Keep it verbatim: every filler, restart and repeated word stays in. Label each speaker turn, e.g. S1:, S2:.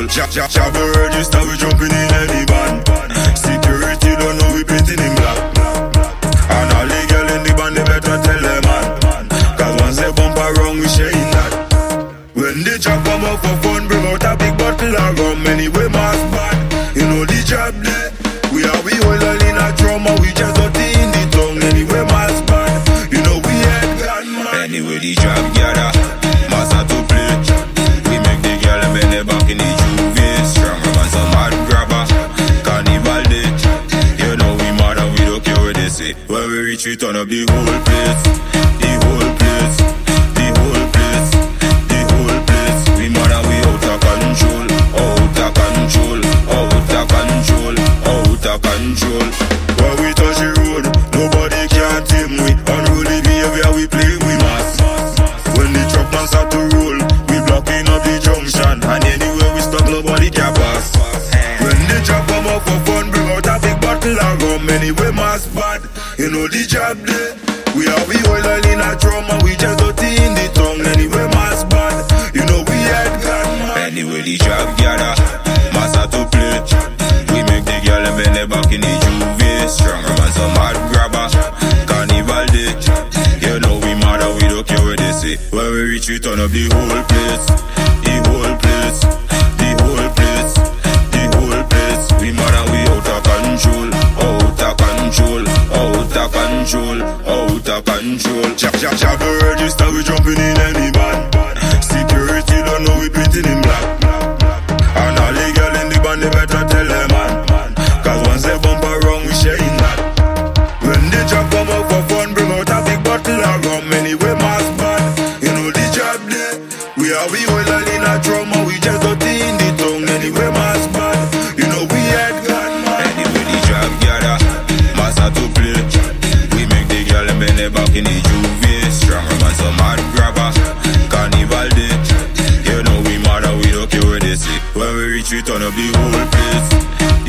S1: Shabba register, we jumping in any van. Security don't know we painting in black. And all the girl in the band, they better tell them man. Cause once they bump around, we sharing that. When the job come up for fun, bring out a big bottle of rum. Anyway, mass bad, you know the job there. We are we all in a trauma, we just got in the tongue. Anyway, mass bad, you know we had gun man. Anyway, the job gather, massa to play. We make the girl and bend their back in the Juve. Strong rum and some hard grabber. Carnival day, you know we mad and we don't care what they say. When we reach, we turn up the whole place. The whole place, the whole place, the whole place. We mad and we out of control, out of control, out of control, out of control. When we touch the road, nobody can tame we. Unruly behavior, we play we mass. When the truck man start to roll, we blocking up the junction. And anywhere we stop, nobody can pass. When the truck come up for fun, bring out a big bottle of rum. Anyway, mass bad, you know the job there. We are we all in a trauma, we just got in the tongue. Anyway, mass bad, you know we had gun man. Anyway, the job gather, massa to play. We make the girl and bend their back in the Juve. Strong rum and some hard grabber. Carnival day, you know we mad and we don't care what they say. When we reach, we turn up the whole place. The whole place, the whole place, the whole place. We mad and we out of control, out of control, out of control, out of control. Chap chap chap the register, we jumping in any van. Security don't know we painting in black. And all the girl in the band, they better tell them man. Cause once they bump around, we sharing that. When the job come out for fun, bring out a big bottle of rum. Anyway, mass bad, you know the job there. We are we all in a trauma, we just got in the tongue. Anyway, mass bad, you know we had gun man. Anyway, the job gather, massa to play. We make the girl and bend their back in the Juve. Strong rum and some hard grabber. Carnival day, you know we mad and we don't care what they say. When we reach, we turn up the whole place.